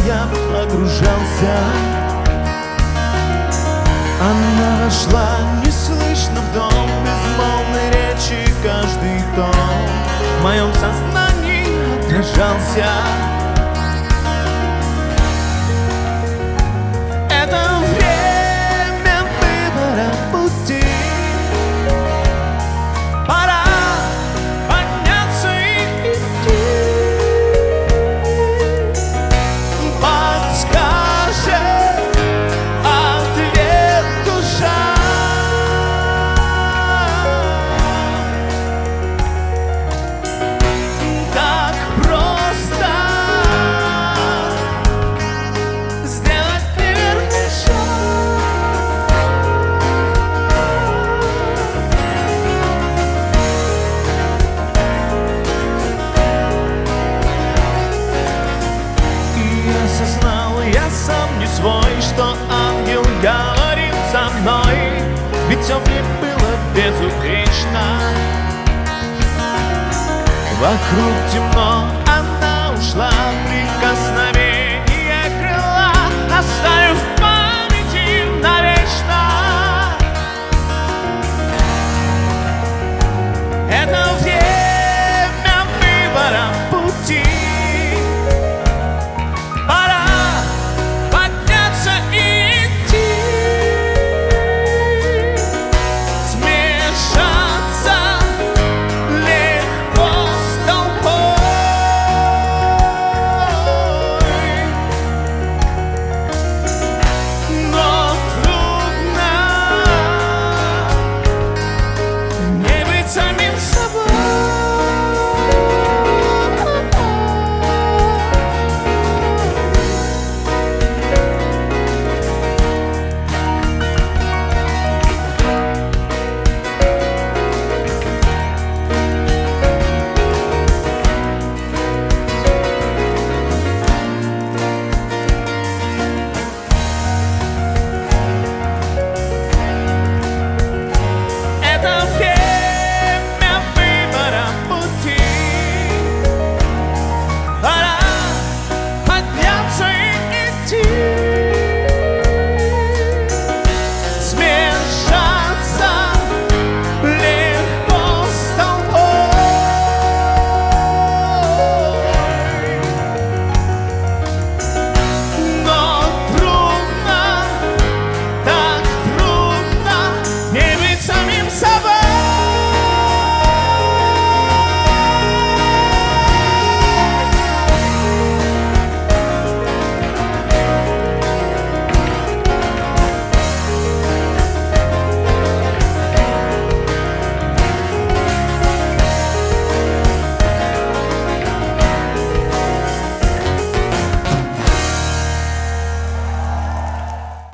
я погружался, она вошла неслышно в дом, безмолвной речи каждый тон в моем сознании отражался. Это время выбора пути. Пора подняться и идти. Подскажет ответ душа. Так просто сделать неверный шаг. И я осознал, я сам не свой, что ангел говорит со мной, ведь все мне было безупречно. Вокруг темно,